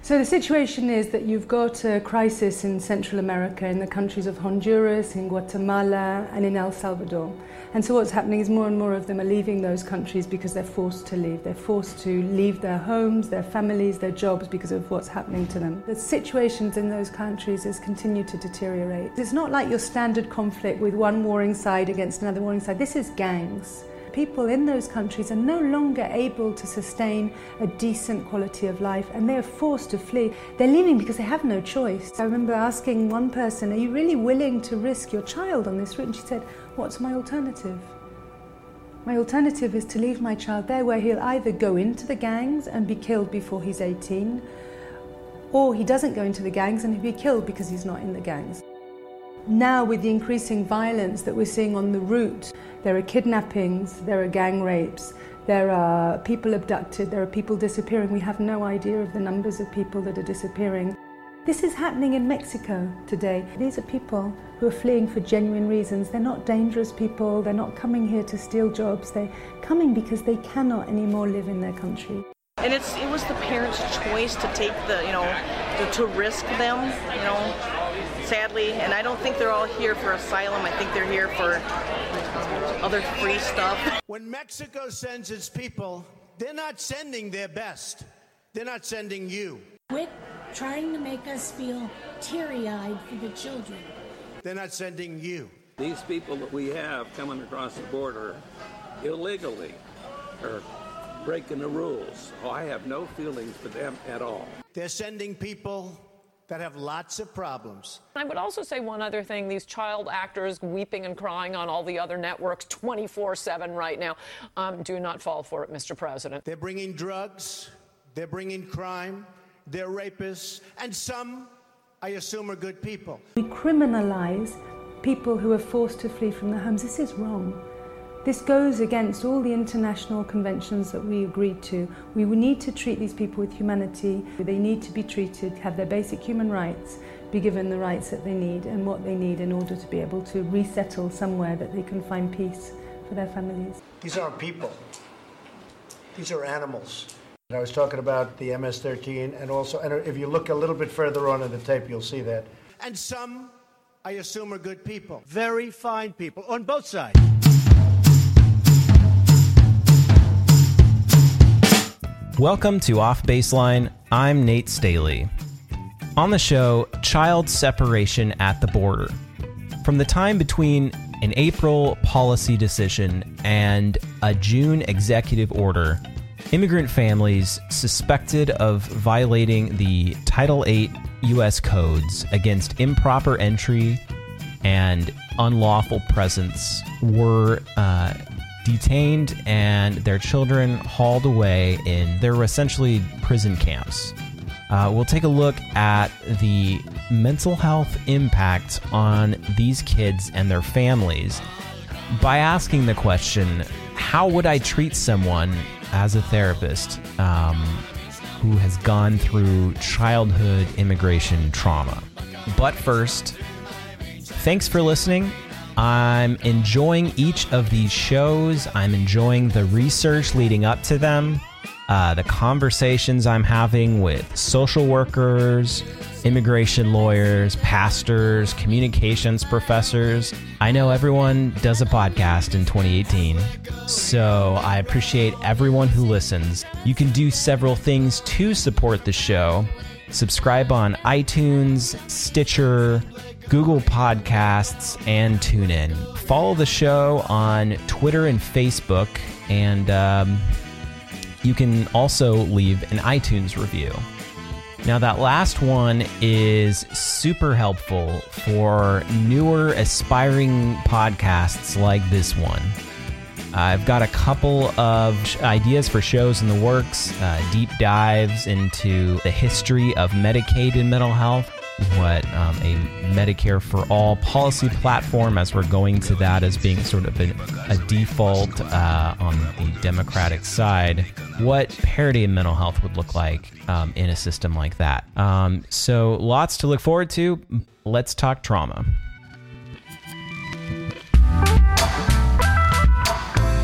So the situation is that you've got a crisis in Central America, in the countries of Honduras, in Guatemala, and in El Salvador. And so what's happening is more and more of them are leaving those countries because they're forced to leave. They're forced to leave their homes, their families, their jobs because of what's happening to them. The situations in those countries has continued to deteriorate. It's not like your standard conflict with one warring side against another warring side. This is gangs. People in those countries are no longer able to sustain a decent quality of life, and they are forced to flee. They're leaving because they have no choice. I remember asking one person, are you really willing to risk your child on this route? And she said, what's my alternative? My alternative is to leave my child there where he'll either go into the gangs and be killed before he's 18, or he doesn't go into the gangs and he'll be killed because he's not in the gangs. Now, with the increasing violence that we're seeing on the route, there are kidnappings, there are gang rapes, there are people abducted, there are people disappearing. We have no idea of the numbers of people that are disappearing. This is happening in Mexico today. These are people who are fleeing for genuine reasons. They're not dangerous people, they're not coming here to steal jobs, they're coming because they cannot anymore live in their country. And it was the parents' choice to take to risk them, sadly. And I don't think they're all here for asylum. I think they're here for other free stuff. When Mexico sends its people, they're not sending their best. They're not sending you. Quit trying to make us feel teary-eyed for the children. They're not sending you. These people that we have coming across the border illegally are breaking the rules. Oh, I have no feelings for them at all. They're sending people that have lots of problems. I would also say one other thing. These child actors weeping and crying on all the other networks 24/7 right now. Do not fall for it, Mr. President. They're bringing drugs. They're bringing crime. They're rapists. And some, I assume, are good people. We criminalize people who are forced to flee from their homes. This is wrong. This goes against all the international conventions that we agreed to. We need to treat these people with humanity. They need to be treated, have their basic human rights, be given the rights that they need and what they need in order to be able to resettle somewhere that they can find peace for their families. These aren't people. These are animals. I was talking about the MS-13 and also, and if you look a little bit further on in the tape, you'll see that. And some, I assume, are good people. Very fine people on both sides. Welcome to Off Baseline. I'm Nate Staley. On the show, child separation at the border. From the time between an April policy decision and a June executive order, immigrant families suspected of violating the Title VIII U.S. codes against improper entry and unlawful presence were detained and their children hauled away in their essentially prison camps. We'll take a look at the mental health impact on these kids and their families by asking the question, how would I treat someone as a therapist who has gone through childhood immigration trauma? But first, thanks for listening. I'm enjoying each of these shows. I'm enjoying the research leading up to them, the conversations I'm having with social workers, immigration lawyers, pastors, communications professors. I know everyone does a podcast in 2018, so I appreciate everyone who listens. You can do several things to support the show. Subscribe on iTunes, Stitcher, Google Podcasts, and TuneIn. Follow the show on Twitter and Facebook, and you can also leave an iTunes review. Now, that last one is super helpful for newer, aspiring podcasts like this one. I've got a couple of ideas for shows in the works, deep dives into the history of Medicaid and mental health, what a Medicare for All policy platform, as we're going to that as being sort of a default on the Democratic side, what parity in mental health would look like in a system like that. So lots to look forward to. Let's talk trauma.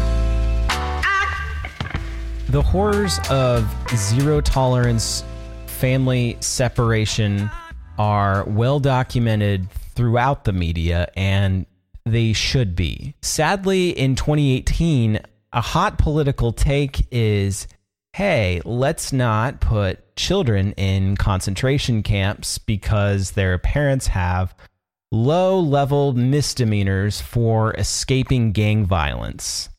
The horrors of zero tolerance family separation are well documented throughout the media, and they should be. Sadly, in 2018, a hot political take is, hey, let's not put children in concentration camps because their parents have low-level misdemeanors for escaping gang violence.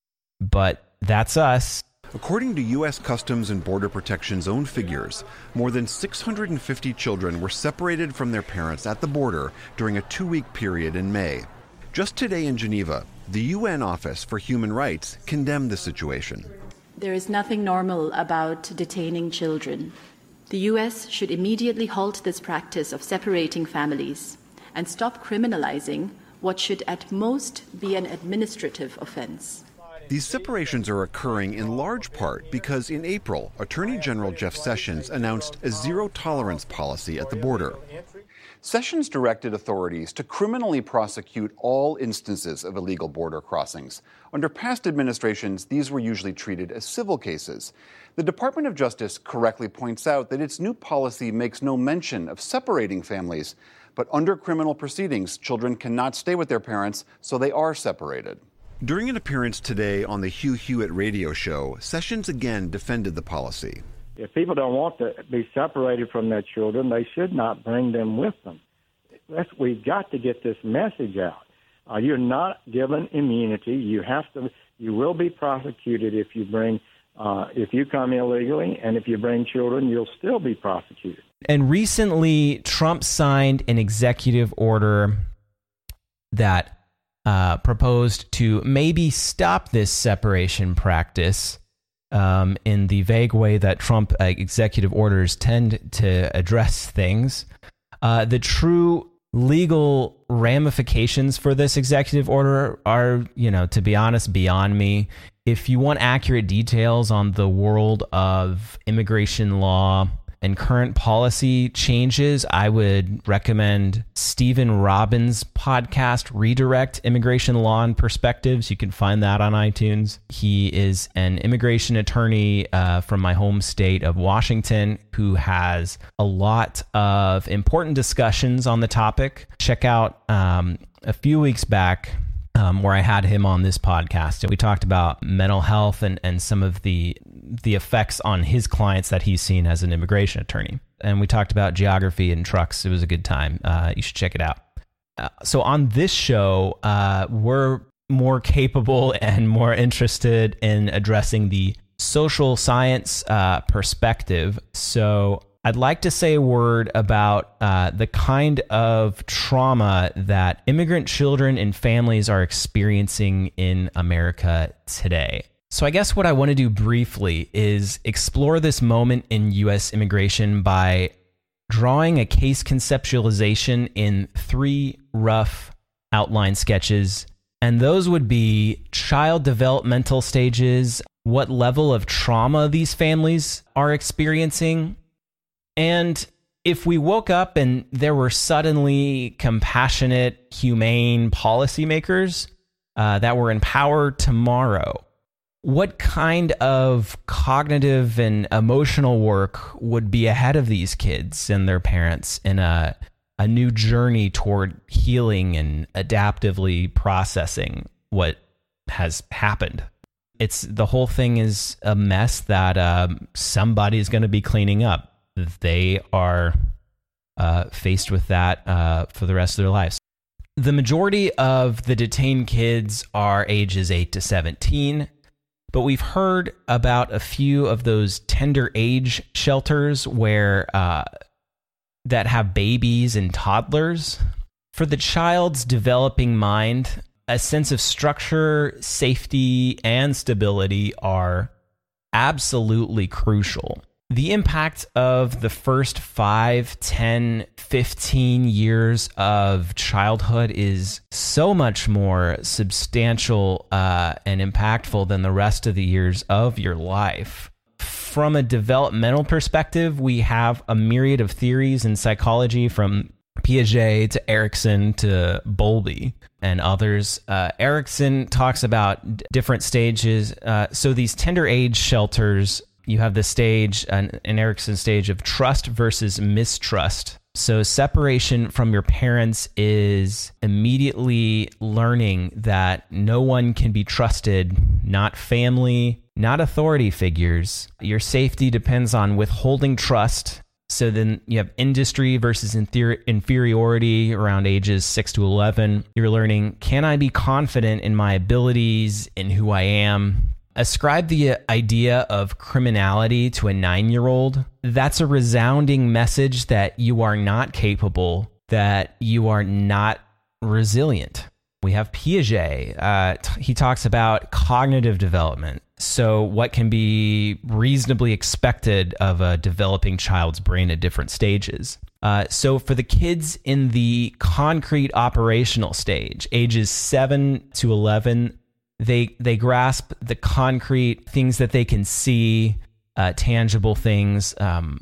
But that's us. According to U.S. Customs and Border Protection's own figures, more than 650 children were separated from their parents at the border during a 2-week period in May. Just today in Geneva, the UN Office for Human Rights condemned the situation. There is nothing normal about detaining children. The U.S. should immediately halt this practice of separating families and stop criminalizing what should at most be an administrative offense. These separations are occurring in large part because in April, Attorney General Jeff Sessions announced a zero-tolerance policy at the border. Sessions directed authorities to criminally prosecute all instances of illegal border crossings. Under past administrations, these were usually treated as civil cases. The Department of Justice correctly points out that its new policy makes no mention of separating families, but under criminal proceedings, children cannot stay with their parents, so they are separated. During an appearance today on the Hugh Hewitt radio show, Sessions again defended the policy. If people don't want to be separated from their children, they should not bring them with them. We've got to get this message out. You're not given immunity. You will be prosecuted if you come illegally, and if you bring children, you'll still be prosecuted. And recently, Trump signed an executive order that proposed to maybe stop this separation practice in the vague way that Trump executive orders tend to address things. The true legal ramifications for this executive order are, to be honest, beyond me. If you want accurate details on the world of immigration law and current policy changes, I would recommend Stephen Robbins' podcast, Redirect: Immigration Law and Perspectives. You can find that on iTunes. He is an immigration attorney from my home state of Washington who has a lot of important discussions on the topic. Check out a few weeks back where I had him on this podcast, and we talked about mental health and some of the effects on his clients that he's seen as an immigration attorney. And we talked about geography and trucks. It was a good time. You should check it out. So on this show, we're more capable and more interested in addressing the social science perspective. So I'd like to say a word about the kind of trauma that immigrant children and families are experiencing in America today. So I guess what I want to do briefly is explore this moment in U.S. immigration by drawing a case conceptualization in 3 rough outline sketches. And those would be child developmental stages, what level of trauma these families are experiencing, and if we woke up and there were suddenly compassionate, humane policymakers that were in power tomorrow, what kind of cognitive and emotional work would be ahead of these kids and their parents in a new journey toward healing and adaptively processing what has happened? The whole thing is a mess that somebody's going to be cleaning up. They are faced with that for the rest of their lives. The majority of the detained kids are ages 8 to 17. But we've heard about a few of those tender age shelters where that have babies and toddlers. For the child's developing mind, a sense of structure, safety, and stability are absolutely crucial. The impact of the first 5, 10, 15 years of childhood is so much more substantial and impactful than the rest of the years of your life. From a developmental perspective, we have a myriad of theories in psychology, from Piaget to Erikson to Bowlby and others. Erikson talks about different stages. So these tender age shelters, you have the stage, an Erikson stage of trust versus mistrust. So separation from your parents is immediately learning that no one can be trusted, not family, not authority figures. Your safety depends on withholding trust. So then you have industry versus inferiority around ages 6 to 11. You're learning, can I be confident in my abilities, in who I am? Ascribe the idea of criminality to a 9-year-old. That's a resounding message that you are not capable, that you are not resilient. We have Piaget. He talks about cognitive development. So what can be reasonably expected of a developing child's brain at different stages. So for the kids in the concrete operational stage, ages 7 to 11, they grasp the concrete things that they can see, tangible things.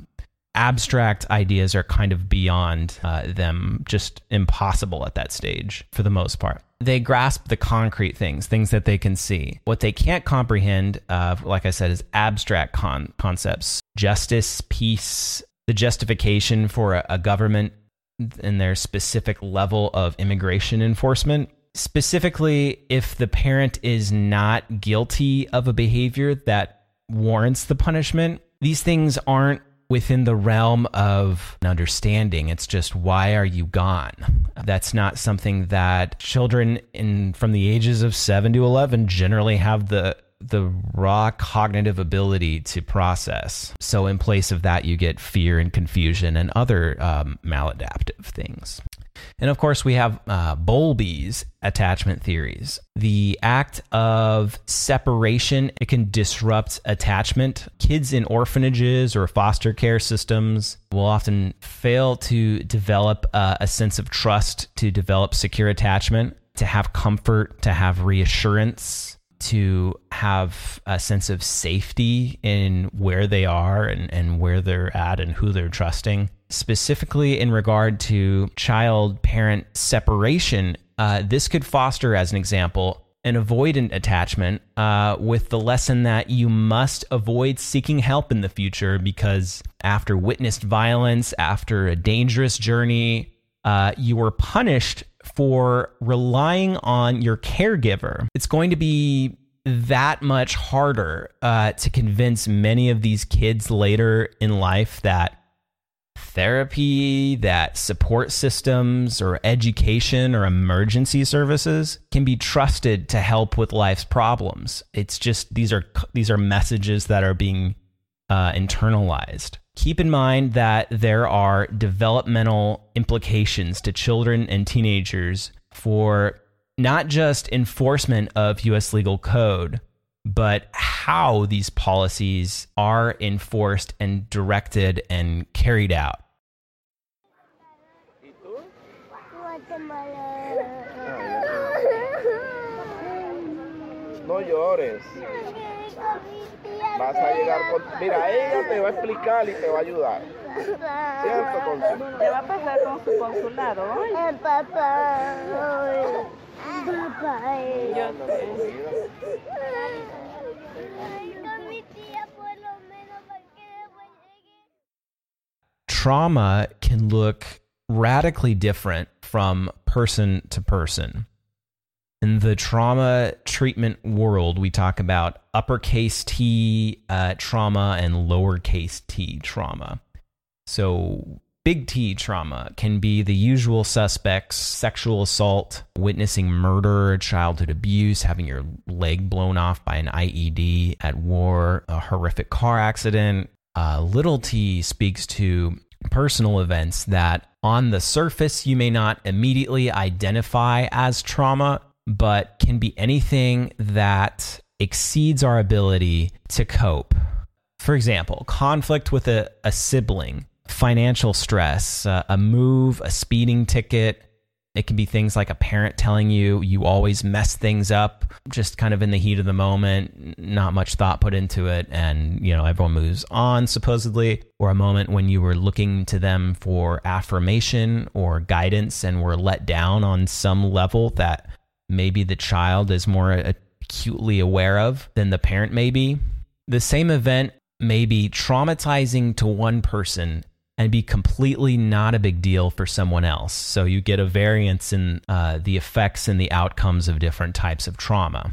Abstract ideas are kind of beyond them, just impossible at that stage for the most part. They grasp the concrete things that they can see. What they can't comprehend, like I said, is abstract concepts. Justice, peace, the justification for a government and their specific level of immigration enforcement. Specifically, if the parent is not guilty of a behavior that warrants the punishment, these things aren't within the realm of an understanding. It's just, why are you gone? That's not something that children from the ages of 7 to 11 generally have the raw cognitive ability to process. So in place of that, you get fear and confusion and other maladaptive things. And of course, we have Bowlby's attachment theories. The act of separation, it can disrupt attachment. Kids in orphanages or foster care systems will often fail to develop a sense of trust, to develop secure attachment, to have comfort, to have reassurance, to have a sense of safety in where they are and where they're at and who they're trusting. Specifically in regard to child-parent separation, this could foster, as an example, an avoidant attachment with the lesson that you must avoid seeking help in the future because after witnessed violence, after a dangerous journey, you were punished for relying on your caregiver. It's going to be that much harder to convince many of these kids later in life that therapy, that support systems or education or emergency services can be trusted to help with life's problems. It's just these are messages that are being internalized. Keep in mind that there are developmental implications to children and teenagers for not just enforcement of U.S. legal code, but how these policies are enforced and directed and carried out. No llores. Vas a llegar con... Mira, ella te va a explicar y te va a ayudar. ¿Cierto, Consul? ¿Te va a pasar con su consulado hoy? Papá. Papá. Yo Trauma can look radically different from person to person. In the trauma treatment world, we talk about uppercase T trauma and lowercase t trauma. So big T trauma can be the usual suspects: sexual assault, witnessing murder, childhood abuse, having your leg blown off by an IED at war, a horrific car accident. Little t speaks to personal events that on the surface you may not immediately identify as trauma, but can be anything that exceeds our ability to cope. For example, conflict with a sibling, financial stress, a move, a speeding ticket. It can be things like a parent telling you you always mess things up, just kind of in the heat of the moment, not much thought put into it, and everyone moves on supposedly. Or a moment when you were looking to them for affirmation or guidance and were let down on some level that maybe the child is more acutely aware of than the parent may be. The same event may be traumatizing to one person and be completely not a big deal for someone else. So you get a variance in the effects and the outcomes of different types of trauma.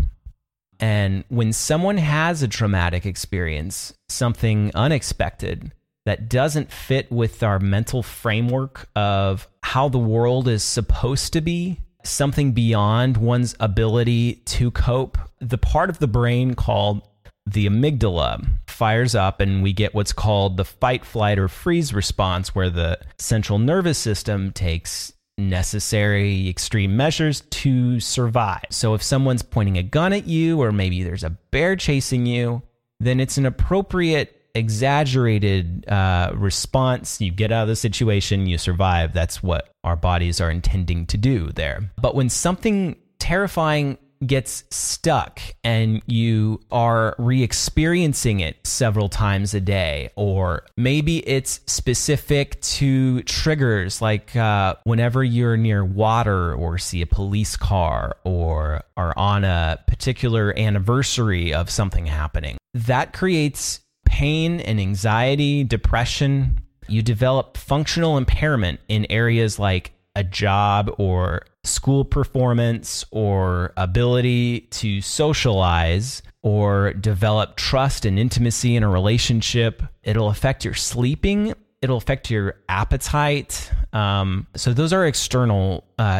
And when someone has a traumatic experience, something unexpected that doesn't fit with our mental framework of how the world is supposed to be, something beyond one's ability to cope, the part of the brain called the amygdala fires up, and we get what's called the fight, flight, or freeze response, where the central nervous system takes necessary extreme measures to survive. So if someone's pointing a gun at you, or maybe there's a bear chasing you, then it's an appropriate, exaggerated response. You get out of the situation, you survive. That's what our bodies are intending to do there. But when something terrifying gets stuck and you are re-experiencing it several times a day, or maybe it's specific to triggers like whenever you're near water or see a police car or are on a particular anniversary of something happening, that creates pain and anxiety, depression. You develop functional impairment in areas like a job or school performance or ability to socialize or develop trust and intimacy in a relationship. It'll affect your sleeping. It'll affect your appetite. So those are external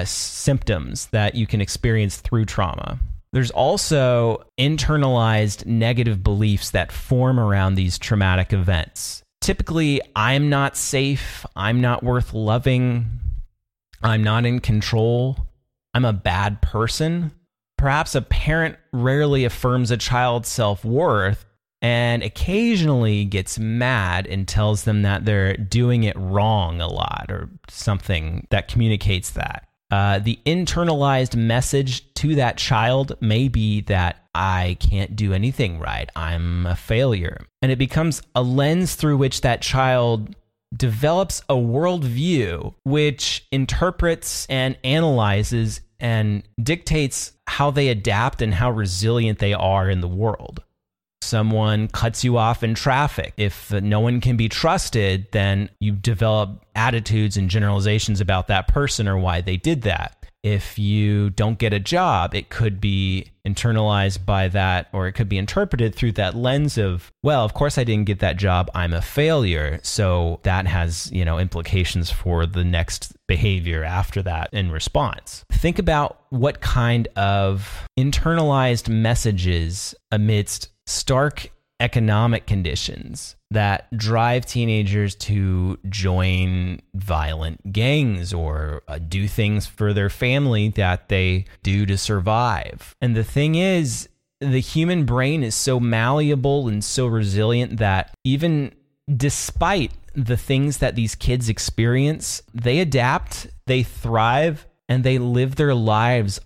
symptoms that you can experience through trauma. There's also internalized negative beliefs that form around these traumatic events. Typically, I'm not safe. I'm not worth loving. I'm not in control. I'm a bad person. Perhaps a parent rarely affirms a child's self-worth and occasionally gets mad and tells them that they're doing it wrong a lot, or something that communicates that. The internalized message to that child may be that I can't do anything right. I'm a failure. And it becomes a lens through which that child develops a worldview which interprets and analyzes and dictates how they adapt and how resilient they are in the world. Someone cuts you off in traffic. If no one can be trusted, then you develop attitudes and generalizations about that person or why they did that. If you don't get a job, it could be internalized by that, or it could be interpreted through that lens of, well, of course I didn't get that job, I'm a failure. So that has, implications for the next behavior after that in response. Think about what kind of internalized messages amidst stark economic conditions that drive teenagers to join violent gangs or do things for their family that they do to survive. And the thing is, the human brain is so malleable and so resilient that even despite the things that these kids experience, they adapt, they thrive, and they live their lives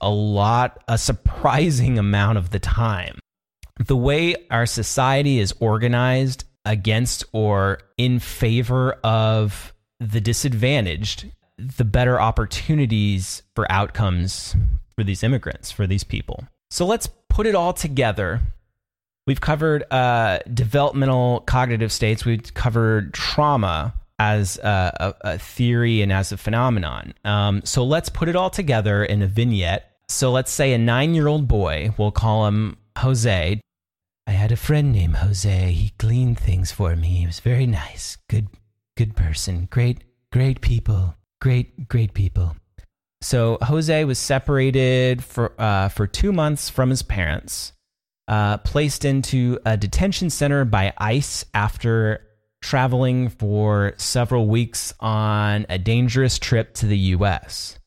a surprising amount of the time. The way our society is organized against or in favor of the disadvantaged, the better opportunities for outcomes for these immigrants, for these people. So let's put it all together. We've covered developmental cognitive states. We've covered trauma as a theory and as a phenomenon. So let's put it all together in a vignette. So let's say a 9-year-old boy, we'll call him Jose. I had a friend named Jose. He cleaned things for me. He was very nice. Good person. Great people. Great people. So Jose was separated for 2 months from his parents, placed into a detention center by ICE after traveling for several weeks on a dangerous trip to the U.S.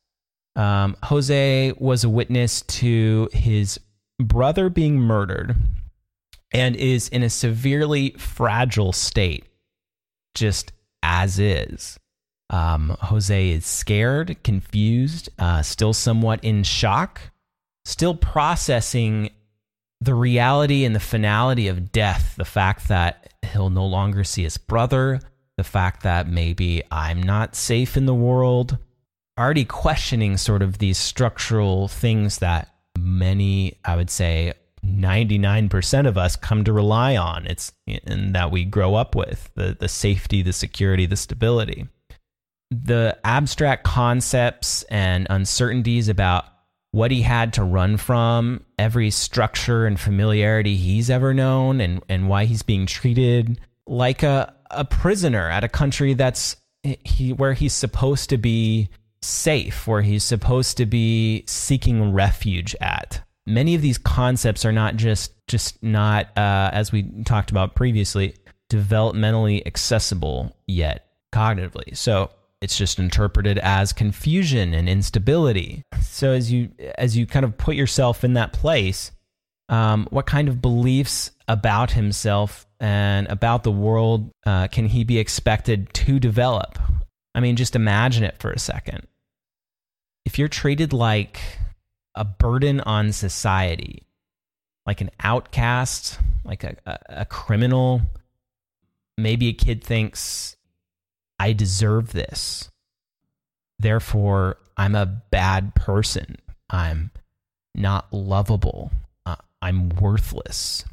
Jose was a witness to his brother being murdered and is in a severely fragile state, just as is. Jose is scared, confused, still somewhat in shock, still processing the reality and the finality of death, the fact that he'll no longer see his brother, the fact that maybe I'm not safe in the world, already questioning sort of these structural things that many, I would say, 99% of us come to rely on. And that we grow up with, the safety, the security, the stability. The abstract concepts and uncertainties about what he had to run from, every structure and familiarity he's ever known, and why he's being treated like a prisoner at a country where he's supposed to be safe, where he's supposed to be seeking refuge at. Many of these concepts are not just not, as we talked about previously, developmentally accessible yet cognitively. So it's just interpreted as confusion and instability. So as you kind of put yourself in that place, what kind of beliefs about himself and about the world can he be expected to develop? I mean, just imagine it for a second. If you're treated like a burden on society, like an outcast, like a criminal, maybe a kid thinks, I deserve this. Therefore, I'm a bad person. I'm not lovable. I'm worthless.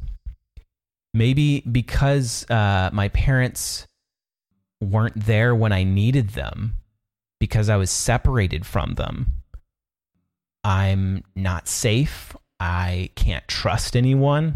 Maybe because my parents weren't there when I needed them, because I was separated from them, I'm not safe. I can't trust anyone.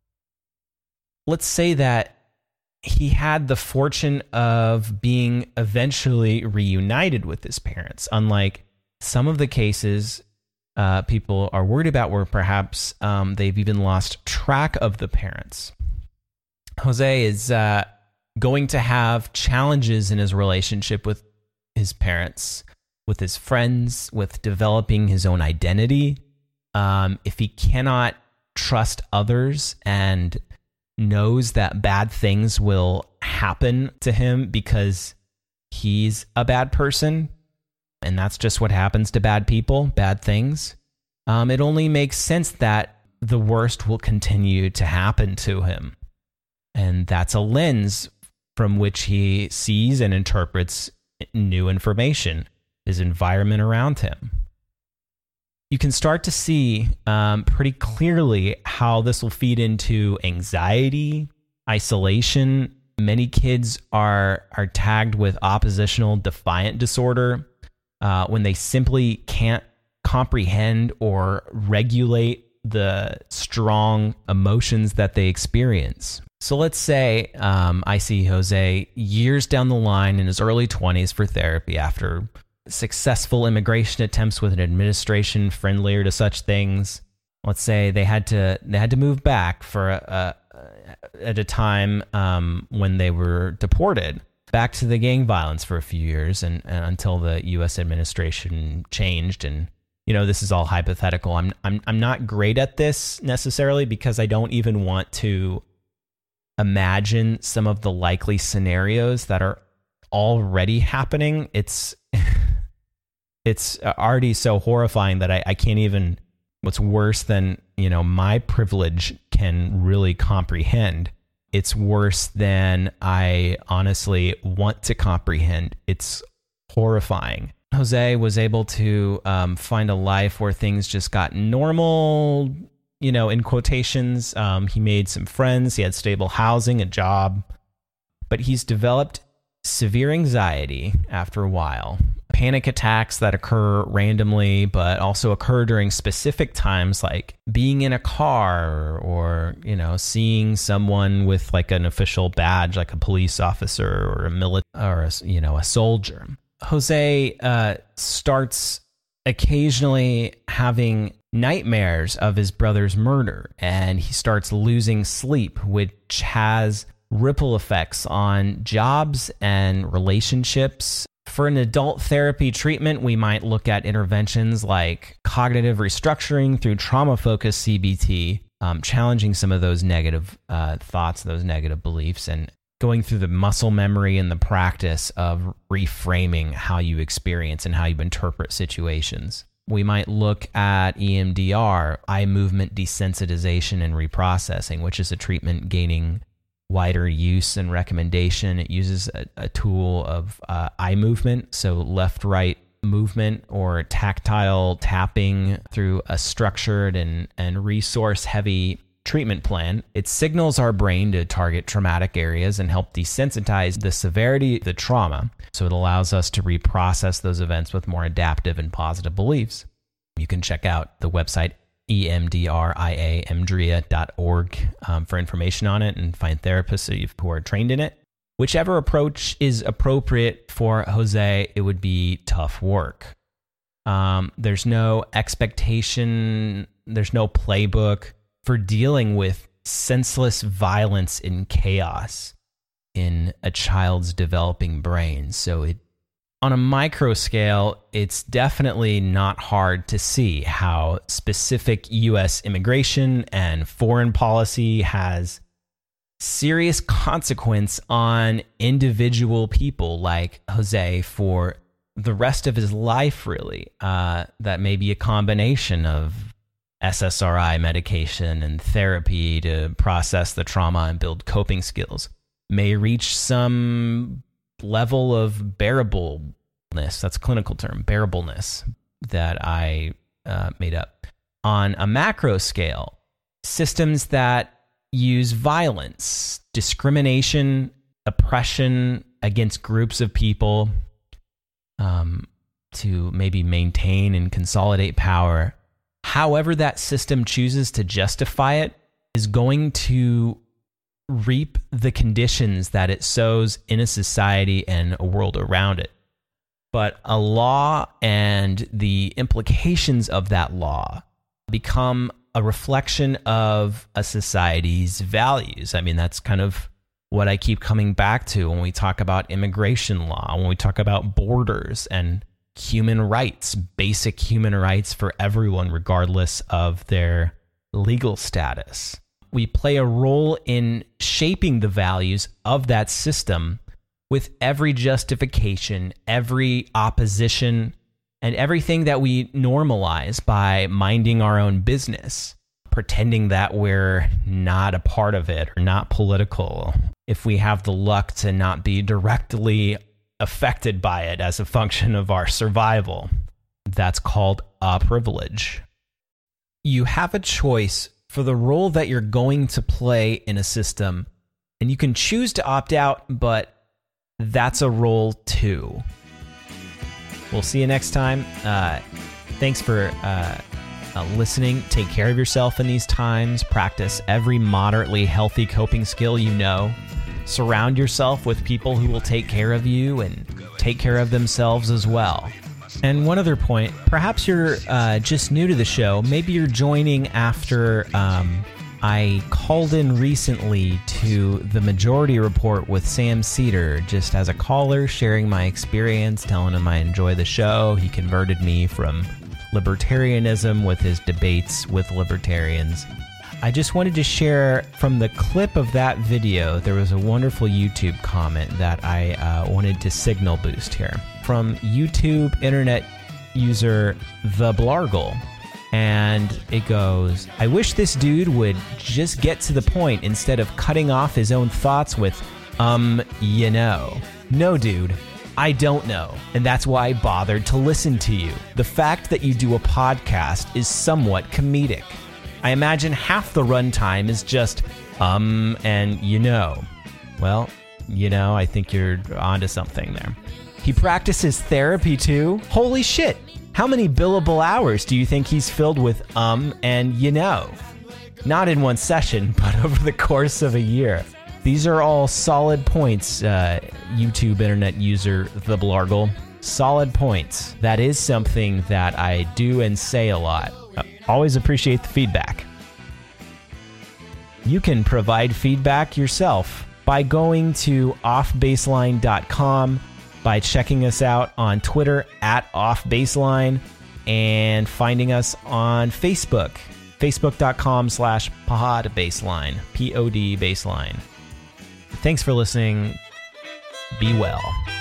Let's say that he had the fortune of being eventually reunited with his parents, unlike some of the cases people are worried about where perhaps they've even lost track of the parents. Jose is going to have challenges in his relationship with his parents, with his friends, with developing his own identity. If he cannot trust others and knows that bad things will happen to him because he's a bad person, and that's just what happens to bad people, bad things, it only makes sense that the worst will continue to happen to him. And that's a lens from which he sees and interprets new information, his environment around him. You can start to see pretty clearly how this will feed into anxiety, isolation. Many kids are tagged with oppositional defiant disorder when they simply can't comprehend or regulate the strong emotions that they experience. So let's say I see Jose years down the line in his early 20s for therapy after successful immigration attempts with an administration friendlier to such things. Let's say they had to move back for at a time when they were deported back to the gang violence for a few years and until the U.S. administration changed. And this is all hypothetical. I'm not great at this necessarily because I don't even want to imagine some of the likely scenarios that are already happening. It's already so horrifying that I can't even, what's worse than, my privilege can really comprehend. It's worse than I honestly want to comprehend. It's horrifying. Jose was able to find a life where things just got normal, in quotations. He made some friends. He had stable housing, a job. But he's developed severe anxiety after a while. Panic attacks that occur randomly, but also occur during specific times, like being in a car or, seeing someone with like an official badge, like a police officer or a a soldier. Jose starts occasionally having nightmares of his brother's murder, and he starts losing sleep, which has ripple effects on jobs and relationships. For an adult therapy treatment, we might look at interventions like cognitive restructuring through trauma-focused CBT, challenging some of those negative thoughts, those negative beliefs, and going through the muscle memory and the practice of reframing how you experience and how you interpret situations. We might look at EMDR, eye movement desensitization and reprocessing, which is a treatment gaining wider use and recommendation. It uses a tool of eye movement, so left-right movement or tactile tapping through a structured and resource-heavy treatment plan. It signals our brain to target traumatic areas and help desensitize the severity of the trauma. So it allows us to reprocess those events with more adaptive and positive beliefs. You can check out the website emdria.org for information on it and find therapists who are trained in it. Whichever approach is appropriate for Jose, it would be tough work. There's no expectation, there's no playbook for dealing with senseless violence and chaos in a child's developing brain. So on a micro scale, it's definitely not hard to see how specific U.S. immigration and foreign policy has serious consequence on individual people like Jose for the rest of his life, really. That may be a combination of SSRI medication and therapy to process the trauma and build coping skills. May reach some level of bearableness, that's a clinical term, bearableness, that I made up. On a macro scale, systems that use violence, discrimination, oppression against groups of people to maybe maintain and consolidate power, however that system chooses to justify it, is going to reap the conditions that it sows in a society and a world around it. But a law and the implications of that law become a reflection of a society's values. I mean, that's kind of what I keep coming back to when we talk about immigration law, when we talk about borders and human rights, basic human rights for everyone, regardless of their legal status. We play a role in shaping the values of that system with every justification, every opposition, and everything that we normalize by minding our own business, pretending that we're not a part of it or not political, if we have the luck to not be directly affected by it as a function of our survival. That's called a privilege. You have a choice for the role that you're going to play in a system, and you can choose to opt out, but that's a role too. We'll see you next time. Thanks for listening. Take care of yourself in these times. Practice every moderately healthy coping skill you know. Surround yourself with people who will take care of you and take care of themselves as well. And one other point, perhaps you're just new to the show. Maybe you're joining after I called in recently to the Majority Report with Sam Cedar, just as a caller, sharing my experience, telling him I enjoy the show. He converted me from libertarianism with his debates with libertarians. I just wanted to share from the clip of that video, there was a wonderful YouTube comment that I wanted to signal boost here. From YouTube internet user The Blargle. And it goes, I wish this dude would just get to the point instead of cutting off his own thoughts with, you know. No, dude, I don't know. And that's why I bothered to listen to you. The fact that you do a podcast is somewhat comedic. I imagine half the runtime is just, and you know. Well, you know, I think you're onto something there. He practices therapy too? Holy shit. How many billable hours do you think he's filled with and you know? Not in one session, but over the course of a year. These are all solid points, YouTube internet user The Blargle. Solid points. That is something that I do and say a lot. Always appreciate the feedback. You can provide feedback yourself by going to offbaseline.com, by checking us out on Twitter @offbaseline, and finding us on Facebook, facebook.com/podbaseline, POD baseline. Thanks for listening. Be well.